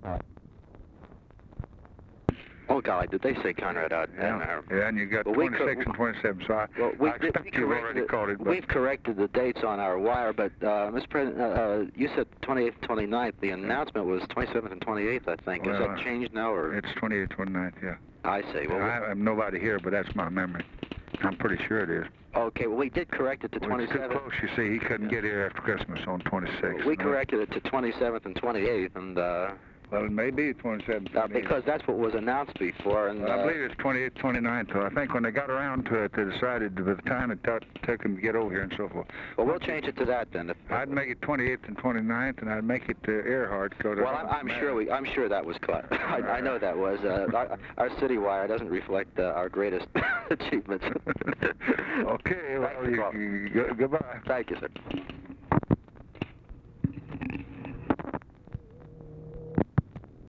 Oh, golly, did they say Conrad out? Yeah, and you got 26 and 27, so I expect you've already called it. But we've corrected the dates on our wire, but, Mr. President, you said 28th, 29th. The announcement was 27th and 28th, I think. Is that changed now, or? It's 28th, 29th, yeah. I see. Well, I have nobody here, but that's my memory. I'm pretty sure it is. Okay, well, we did correct it to 27th. It's too close, you see. He couldn't get here after Christmas on 26th. We corrected it to 27th and 28th, and, well, it may be 27th. Because that's what was announced before. And I believe it's 28th, 29th. So I think when they got around to it, they decided by the time it took them to get over here and so forth. Well, we'll change it to that then. I'd make it 28th and 29th, and I'd make it Earhart. Well, I'm sure that was clear. I know that was. Our city wire doesn't reflect our greatest achievements. Okay. Well, goodbye. Thank you, sir.